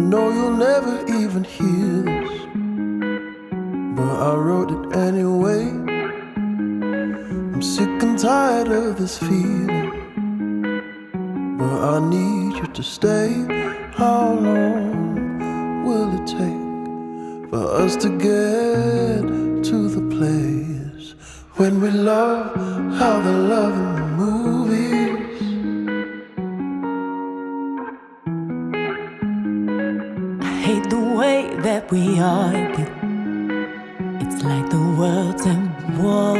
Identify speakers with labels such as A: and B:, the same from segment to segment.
A: know you'll never even hear this, but I wrote it anyway. I'm sick and tired of this feeling, but I need you to stay. How long will it take for us to get to the place when we love how they love in the movies?
B: I hate the way that we argue. It's like the world's in war.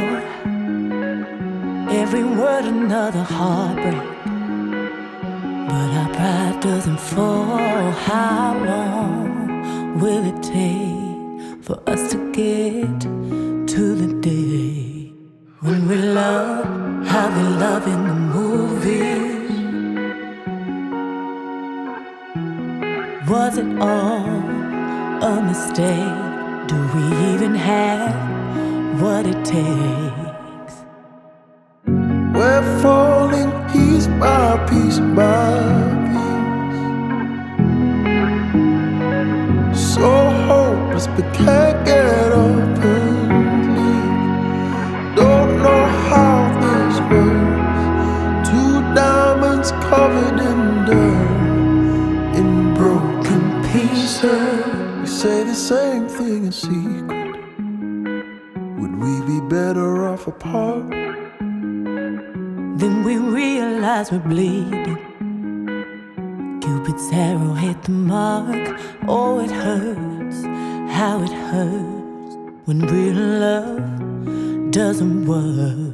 B: Every word another heartbreak, but our pride doesn't fall. How long will it take for us to get to the day when we love how they love in the movies? Was it all a mistake? Do we even have what it takes?
A: We're falling piece by piece by piece, so hopeless but can't get up and leave. Don't know how this works. Two diamonds covered in dirt, in broken pieces. We say the same thing in secret. Would we be better off apart?
B: Then we realize we're bleeding. Cupid's arrow hit the mark. Oh, it hurts, how it hurts when real love doesn't work.